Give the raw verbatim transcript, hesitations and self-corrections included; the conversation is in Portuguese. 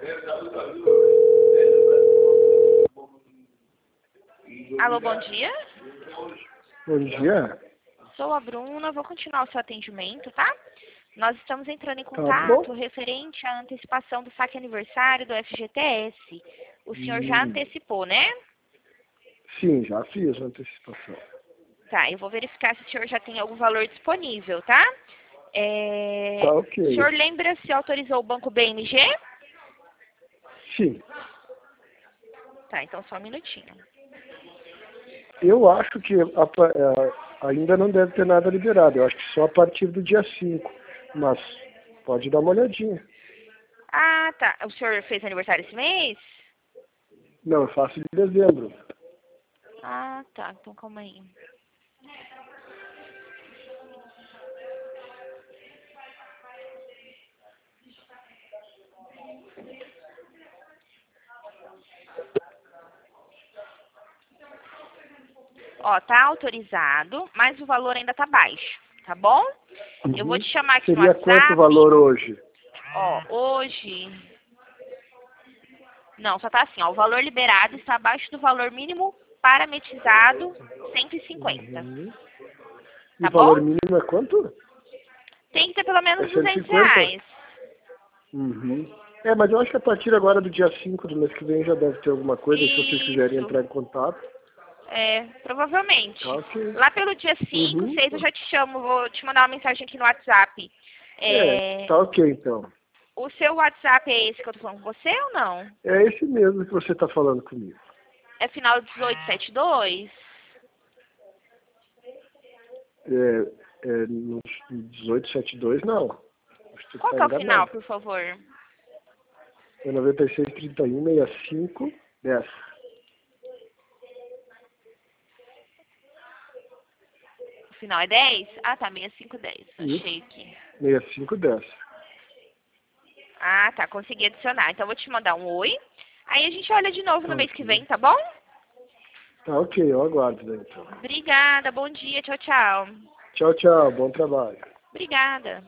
Alô, bom dia. Bom dia. Sou a Bruna, vou continuar o seu atendimento, tá? Nós estamos entrando em Tá bom. contato referente à antecipação do saque aniversário do F G T S. O senhor já Hum. antecipou, né? Sim, já fiz a antecipação. Tá, eu vou verificar se o senhor já tem algum valor disponível, tá? É... Tá O ok. senhor lembra se autorizou o banco B M G? Sim. Tá, então só um minutinho. Eu acho que a pa- é, ainda não deve ter nada liberado. Eu acho que só a partir do dia cinco. Mas pode dar uma olhadinha. Ah, tá. O senhor fez aniversário esse mês? Não, eu faço de dezembro. Ah, tá. Então calma aí. Ó, tá autorizado, mas o valor ainda tá baixo, tá bom? Eu vou Uhum. te chamar aqui no Seria quanto o WhatsApp. valor hoje? Ó, hoje... Não, só tá assim, ó. O valor liberado está abaixo do valor mínimo parametrizado, cento e cinquenta. Uhum. E Tá o valor bom? mínimo é quanto? Tem que ter pelo É menos cento e duzentos cinquenta? reais. Uhum. É, mas eu acho que a partir agora do dia cinco do mês que vem já deve ter alguma coisa. Se vocês quiserem Isso. entrar em contato. É, provavelmente. Tá ok. Lá pelo dia cinco, Uhum. seis eu já te chamo, vou te mandar uma mensagem aqui no WhatsApp. É, É, tá ok então. o seu WhatsApp é esse que eu tô falando com você ou não? É esse mesmo que você tá falando comigo. É final dezoito setenta e dois? É, é no dezoito setenta e dois não. Acho que você Qual tá que é o final, enganado. por favor? É noventa e seis, trinta e um, sessenta e cinco, dez. O final é dez? Ah, tá, sessenta e cinco dez. Isso. Achei aqui. sessenta e cinco, dez. Ah, tá, consegui adicionar. Então eu vou te mandar um oi. Aí a gente olha de novo Tá no mês que ok. vem, tá bom? Tá ok, eu aguardo daí então. Obrigada, bom dia, tchau, tchau. Tchau, tchau. Bom trabalho. Obrigada.